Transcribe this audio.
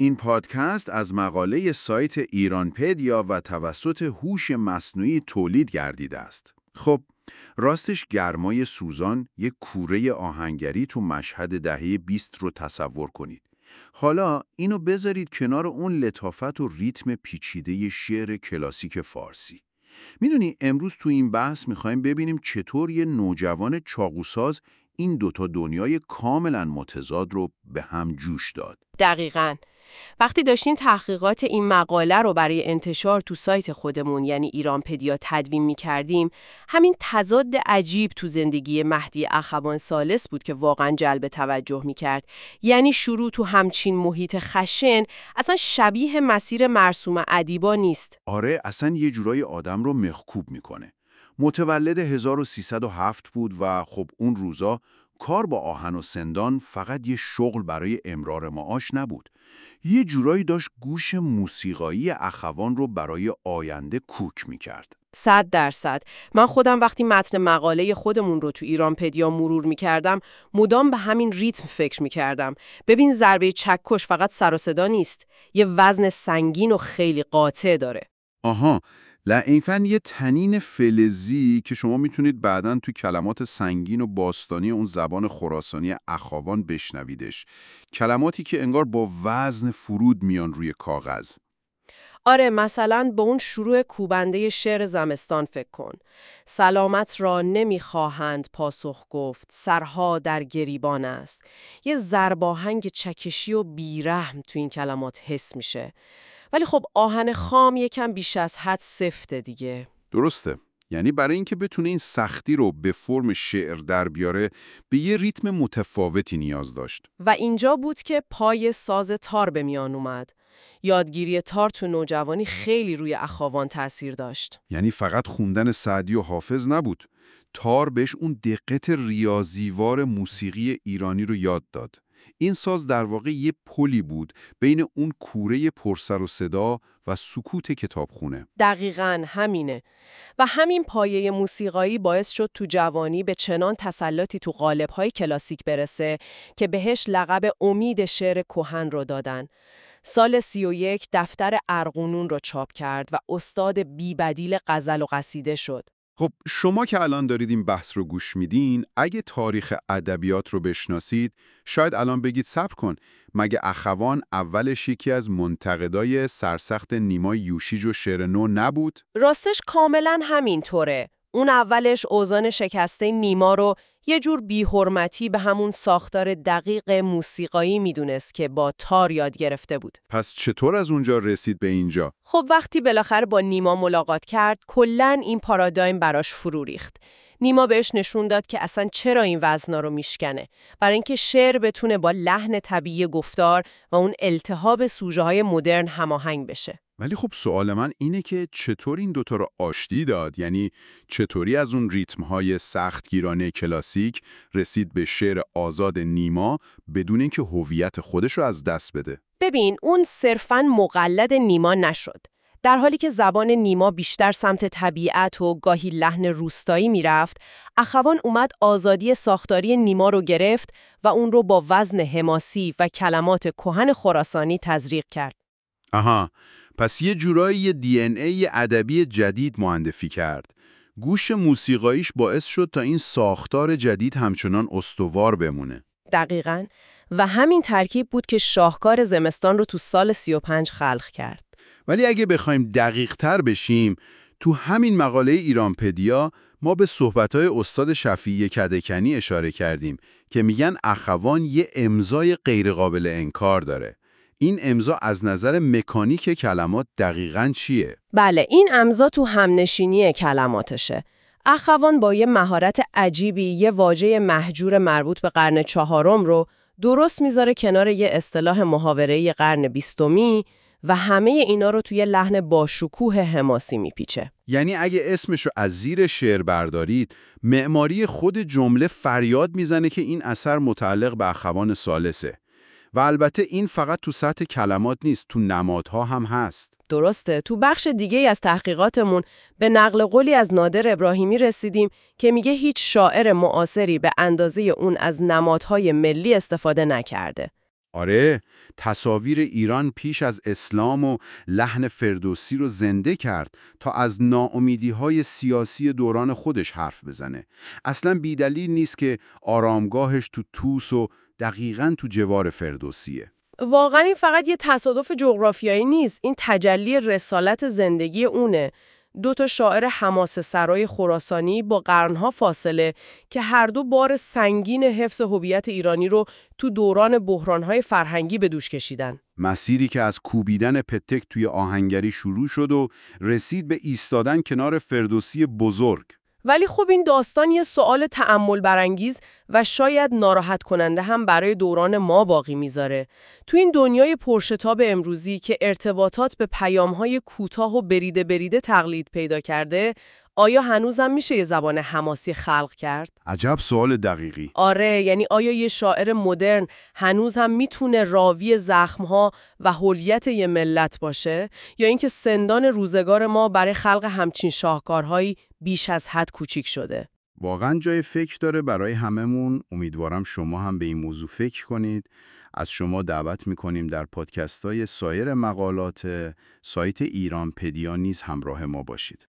این پادکست از مقاله سایت ایرانپدیا و توسط هوش مصنوعی تولید گردیده است. خب، راستش گرمای سوزان یک کوره آهنگری تو مشهد دهه 20 رو تصور کنید. حالا اینو بذارید کنار اون لطافت و ریتم پیچیده شعر کلاسیک فارسی. میدونی امروز تو این بحث میخوایم ببینیم چطور یه نوجوان چاقوساز این دوتا دنیای کاملا متضاد رو به هم جوش داد. دقیقاً. وقتی داشتیم تحقیقات این مقاله رو برای انتشار تو سایت خودمون یعنی ایرانپدیا تدوین می‌کردیم، همین تضاد عجیب تو زندگی مهدی اخوان ثالث بود که واقعاً جلب توجه می‌کرد. یعنی شروع تو همچین محیط خشن اصلا شبیه مسیر مرسوم ادیبا نیست. آره، اصلا یه جورای آدم رو مخکوب میکنه. متولد 1307 بود و خب اون روزا کار با آهن و سندان فقط یه شغل برای امرار معاش نبود. یه جورایی داشت گوش موسیقایی اخوان رو برای آینده کوک میکرد. 100%. من خودم وقتی متن مقاله خودمون رو تو ایرانپدیا مرور می‌کردم، مدام به همین ریتم فکر می‌کردم. ببین ضربه چکش فقط سر و صدا نیست، یه وزن سنگین و خیلی قاطع داره. آها، لعنفاً یه تنین فلزی که شما میتونید بعداً تو کلمات سنگین و باستانی اون زبان خراسانی اخوان بشنویدش. کلماتی که انگار با وزن فرود میان روی کاغذ. آره، مثلا به اون شروع کوبنده شعر زمستان فکر کن. سلامت را نمیخواهند پاسخ گفت، سرها در گریبان است. یه ضرباهنگ چکشی و بیرحم تو این کلمات حس میشه. ولی خب آهن خام یکم بیش از حد سفته دیگه. درسته. یعنی برای اینکه بتونه این سختی رو به فرم شعر در بیاره به یه ریتم متفاوتی نیاز داشت. و اینجا بود که پای ساز تار به میان اومد. یادگیری تار تو نوجوانی خیلی روی اخوان تأثیر داشت. یعنی فقط خوندن سعدی و حافظ نبود. تار بهش اون دقت ریاضیوار موسیقی ایرانی رو یاد داد. این ساز در واقع یه پلی بود بین اون کوره پرسر و صدا و سکوت کتابخونه. دقیقاً همینه. و همین پایه موسیقایی باعث شد تو جوانی به چنان تسلطی تو قالب‌های کلاسیک برسه که بهش لقب امید شعر کهن رو دادن. سال 31 دفتر ارغنون رو چاپ کرد و استاد بی‌بدیل غزل و قصیده شد. خب شما که الان دارید این بحث رو گوش میدین، اگه تاریخ ادبیات رو بشناسید، شاید الان بگید صبر کن، مگه اخوان اولش یکی از منتقدای سرسخت نیما یوشیج و شعر نو نبود؟ راستش کاملاً همینطوره. اون اولش اوزان شکسته نیما رو یه جور بی‌حرمتی به همون ساختار دقیق موسیقایی میدونست که با تار یاد گرفته بود. پس چطور از اونجا رسید به اینجا؟ خب وقتی بالاخره با نیما ملاقات کرد، کلاً این پارادایم براش فرو ریخت. نیما بهش نشون داد که اصلا چرا این وزنا رو میشکنه. برای اینکه شعر بتونه با لحن طبیعی گفتار و اون التهاب سوژه‌های مدرن هماهنگ بشه. ولی خب سوال من اینه که چطور این دوتا رو آشتی داد؟ یعنی چطوری از اون ریتم‌های سختگیرانه کلاسیک رسید به شعر آزاد نیما بدون اینکه هویت خودش رو از دست بده؟ ببین اون صرفاً مقلد نیما نشد. در حالی که زبان نیما بیشتر سمت طبیعت و گاهی لحن روستایی میرفت، اخوان اومد آزادی ساختاری نیما رو گرفت و اون رو با وزن حماسی و کلمات کهن خراسانی تزریق کرد. آها، پس یه جورایی DNA ادبی جدید معرفی کرد. گوش موسیقاییش باعث شد تا این ساختار جدید همچنان استوار بمونه. دقیقاً. و همین ترکیب بود که شاهکار زمستان رو تو سال 35 خلق کرد. ولی اگه بخوایم دقیق تر بشیم، تو همین مقاله ایرانپدیا ما به صحبت‌های استاد شفیعی کدکنی اشاره کردیم که میگن اخوان یه امضای غیرقابل انکار داره. این امضا از نظر مکانیک کلمات دقیقاً چیه؟ بله، این امضا تو همنشینی کلماتشه. اخوان با یه مهارت عجیبی یه واژه مهجور مربوط به قرن 4 رو درست میذاره کنار یه اصطلاح محاوره‌ای قرن 20 و همه اینا رو توی لحن باشکوه حماسی میپیچه. یعنی اگه اسمشو از زیر شعر بردارید، معماری خود جمله فریاد میزنه که این اثر متعلق به اخوان ثالثه. و البته این فقط تو سطح کلمات نیست، تو نمادها هم هست. درسته. تو بخش دیگه از تحقیقاتمون به نقل قولی از نادر ابراهیمی رسیدیم که میگه هیچ شاعر معاصری به اندازه اون از نمادهای ملی استفاده نکرده. آره، تصاویر ایران پیش از اسلام و لحن فردوسی رو زنده کرد تا از ناامیدی‌های سیاسی دوران خودش حرف بزنه. اصلا بیدلیل نیست که آرامگاهش تو طوس و دقیقاً تو جوار فردوسیه. واقعا این فقط یه تصادف جغرافیایی نیست، این تجلی رسالت زندگی اونه. 2 شاعر حماسه سرای خراسانی با قرنها فاصله که هر دو بار سنگین حفظ هویت ایرانی رو تو دوران بحرانهای فرهنگی به دوش کشیدن. مسیری که از کوبیدن پتک توی آهنگری شروع شد و رسید به ایستادن کنار فردوسی بزرگ. ولی خب این داستان یه سوال تأمل برانگیز و شاید ناراحت کننده هم برای دوران ما باقی میذاره. تو این دنیای پرشتاب امروزی که ارتباطات به پیام‌های کوتاه و بریده بریده تقلید پیدا کرده، آیا هنوزم میشه یه زبان حماسی خلق کرد؟ عجب سوال دقیقی. آره، یعنی آیا یه شاعر مدرن هنوز هم میتونه راوی زخم‌ها و هویت یه ملت باشه، یا اینکه سندان روزگار ما برای خلق همچین شاهکارهایی بیش از حد کوچیک شده؟ واقعا جای فکر داره برای هممون. امیدوارم شما هم به این موضوع فکر کنید. از شما دعوت میکنیم در پادکست‌های سایر مقالات سایت ایرانپدیا نیز همراه ما باشید.